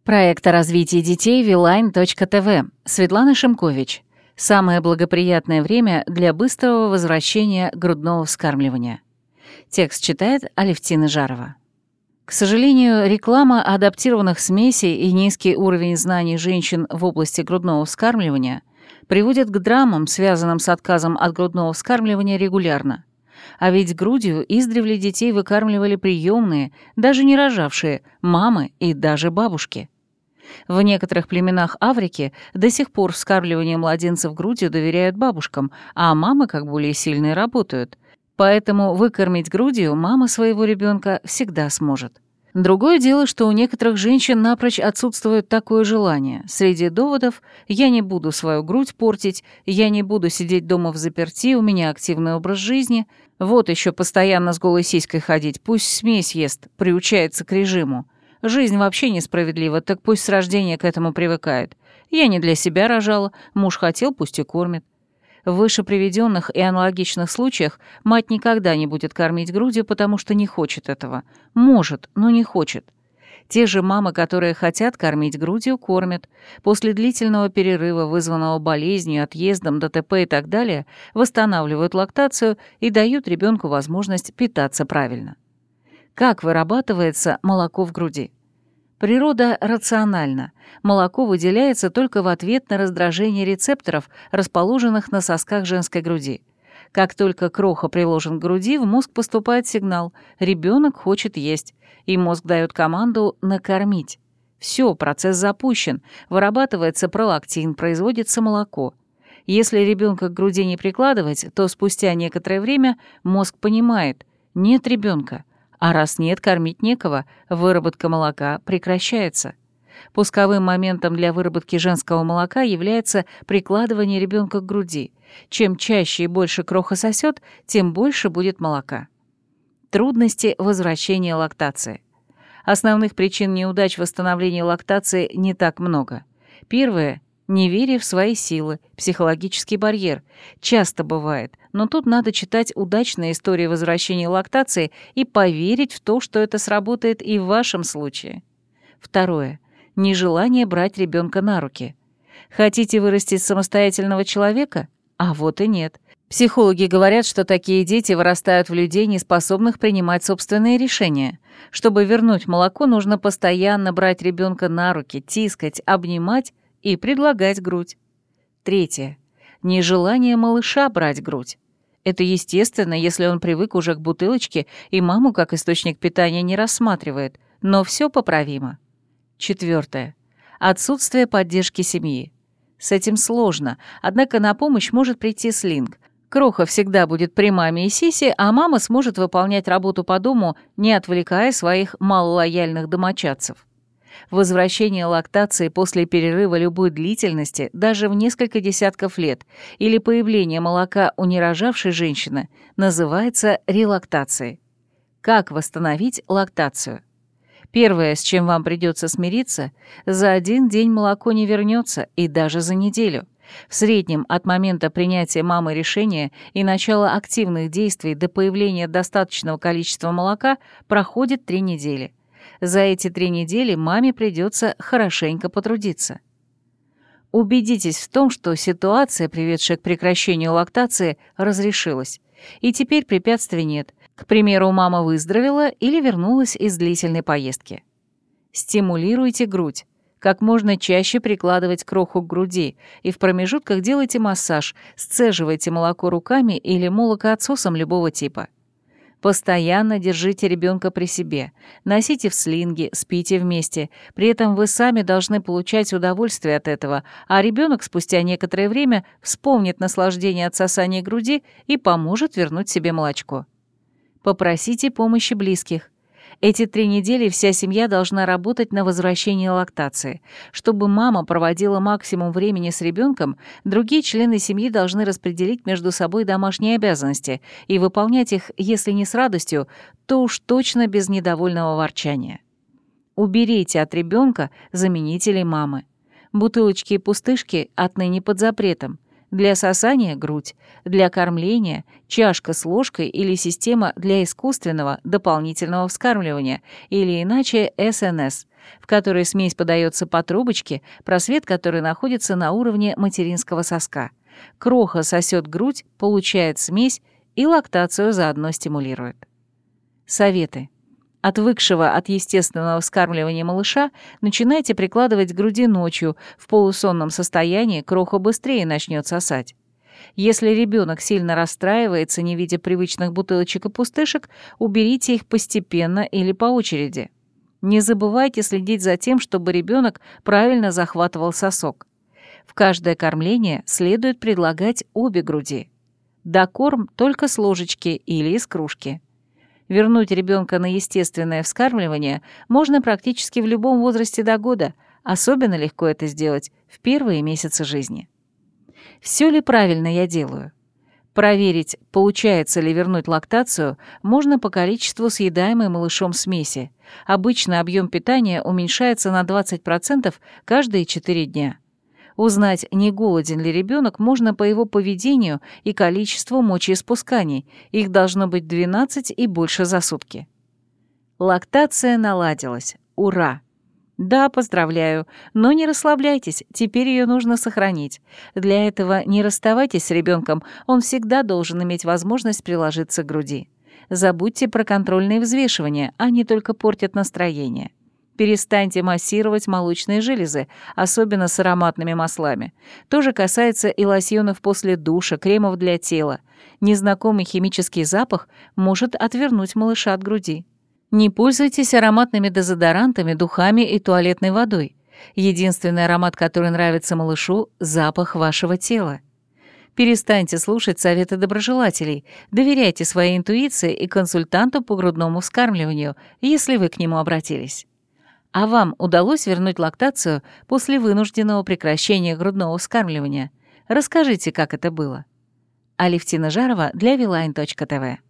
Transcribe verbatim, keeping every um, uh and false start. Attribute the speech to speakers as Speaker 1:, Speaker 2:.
Speaker 1: Проект о развитии детей Вилайн точка тэ вэ. Светлана Шимкович. Самое благоприятное время для быстрого возвращения грудного вскармливания. Текст читает Алевтина Жарова. К сожалению, реклама адаптированных смесей и низкий уровень знаний женщин в области грудного вскармливания приводит к драмам, связанным с отказом от грудного вскармливания регулярно. А ведь грудью издревле детей выкармливали приемные, даже не рожавшие, мамы и даже бабушки. В некоторых племенах Африки до сих пор вскармливание младенцев грудью доверяют бабушкам, а мамы, как более сильные, работают. Поэтому выкормить грудью мама своего ребенка всегда сможет. Другое дело, что у некоторых женщин напрочь отсутствует такое желание. Среди доводов «я не буду свою грудь портить», «я не буду сидеть дома взаперти, у меня активный образ жизни», «вот еще постоянно с голой сиськой ходить, пусть смесь ест, приучается к режиму», «жизнь вообще несправедлива, так пусть с рождения к этому привыкает», «я не для себя рожала, муж хотел, пусть и кормит». В выше приведенных и аналогичных случаях мать никогда не будет кормить грудью, потому что не хочет этого. Может, но не хочет. Те же мамы, которые хотят кормить грудью, кормят. После длительного перерыва, вызванного болезнью, отъездом, ДТП и так далее, восстанавливают лактацию и дают ребенку возможность питаться правильно. Как вырабатывается молоко в груди? Природа рациональна. Молоко выделяется только в ответ на раздражение рецепторов, расположенных на сосках женской груди. Как только кроха приложен к груди, в мозг поступает сигнал «ребенок хочет есть», и мозг дает команду «накормить». Все, процесс запущен, вырабатывается пролактин, производится молоко. Если ребенка к груди не прикладывать, то спустя некоторое время мозг понимает «нет ребенка». А раз нет, кормить некого, выработка молока прекращается. Пусковым моментом для выработки женского молока является прикладывание ребенка к груди. Чем чаще и больше кроха сосет, тем больше будет молока. Трудности возвращения лактации. Основных причин неудач восстановления лактации не так много. Первое — неверие в свои силы, психологический барьер. Часто бывает, но тут надо читать удачные истории возвращения лактации и поверить в то, что это сработает и в вашем случае. Второе. Нежелание брать ребенка на руки. Хотите вырастить самостоятельного человека? А вот и нет. Психологи говорят, что такие дети вырастают в людей, не способных принимать собственные решения. Чтобы вернуть молоко, нужно постоянно брать ребенка на руки, тискать, обнимать и предлагать грудь. Третье. Нежелание малыша брать грудь. Это естественно, если он привык уже к бутылочке и маму как источник питания не рассматривает, но все поправимо. Четвертое. Отсутствие поддержки семьи. С этим сложно, однако на помощь может прийти слинг. Кроха всегда будет при маме и сисе, а мама сможет выполнять работу по дому, не отвлекая своих малолояльных домочадцев. Возвращение лактации после перерыва любой длительности, даже в несколько десятков лет, или появление молока у нерожавшей женщины, называется релактацией. Как восстановить лактацию? Первое, с чем вам придется смириться, за один день молоко не вернется, и даже за неделю. В среднем от момента принятия мамой решения и начала активных действий до появления достаточного количества молока проходит три недели. За эти три недели маме придется хорошенько потрудиться. Убедитесь в том, что ситуация, приведшая к прекращению лактации, разрешилась, и теперь препятствий нет. К примеру, мама выздоровела или вернулась из длительной поездки. Стимулируйте грудь. Как можно чаще прикладывать кроху к груди, и в промежутках делайте массаж, сцеживайте молоко руками или молокоотсосом любого типа. Постоянно держите ребенка при себе, носите в слинге, спите вместе. При этом вы сами должны получать удовольствие от этого, а ребенок спустя некоторое время вспомнит наслаждение от сосания груди и поможет вернуть себе молочко. Попросите помощи близких. Эти три недели вся семья должна работать на возвращение лактации. Чтобы мама проводила максимум времени с ребенком, другие члены семьи должны распределить между собой домашние обязанности и выполнять их, если не с радостью, то уж точно без недовольного ворчания. Уберите от ребенка заменителей мамы. Бутылочки и пустышки отныне под запретом. Для сосания — грудь, для кормления — чашка с ложкой или система для искусственного дополнительного вскармливания, или иначе эс эн эс в которой смесь подается по трубочке, просвет которой находится на уровне материнского соска. Кроха сосет грудь, получает смесь и лактацию заодно стимулирует. Советы. Отвыкшего от естественного вскармливания малыша начинайте прикладывать к груди ночью, в полусонном состоянии кроха быстрее начнет сосать. Если ребенок сильно расстраивается, не видя привычных бутылочек и пустышек, уберите их постепенно или по очереди. Не забывайте следить за тем, чтобы ребенок правильно захватывал сосок. В каждое кормление следует предлагать обе груди. Докорм только с ложечки или из кружки. Вернуть ребенка на естественное вскармливание можно практически в любом возрасте до года, особенно легко это сделать в первые месяцы жизни. Все ли правильно я делаю? Проверить, получается ли вернуть лактацию, можно по количеству съедаемой малышом смеси. Обычно объем питания уменьшается на двадцать процентов каждые четыре дня. Узнать, не голоден ли ребенок, можно по его поведению и количеству мочеиспусканий. Их должно быть двенадцать и больше за сутки. Лактация наладилась. Ура! Да, поздравляю, но не расслабляйтесь, теперь ее нужно сохранить. Для этого не расставайтесь с ребенком, он всегда должен иметь возможность приложиться к груди. Забудьте про контрольные взвешивания, они только портят настроение. Перестаньте массировать молочные железы, особенно с ароматными маслами. То же касается и лосьонов после душа, кремов для тела. Незнакомый химический запах может отвернуть малыша от груди. Не пользуйтесь ароматными дезодорантами, духами и туалетной водой. Единственный аромат, который нравится малышу – запах вашего тела. Перестаньте слушать советы доброжелателей, доверяйте своей интуиции и консультанту по грудному вскармливанию, если вы к нему обратились. А вам удалось вернуть лактацию после вынужденного прекращения грудного вскармливания? Расскажите, как это было. Алевтина Жарова для Вилайн точка тэ вэ.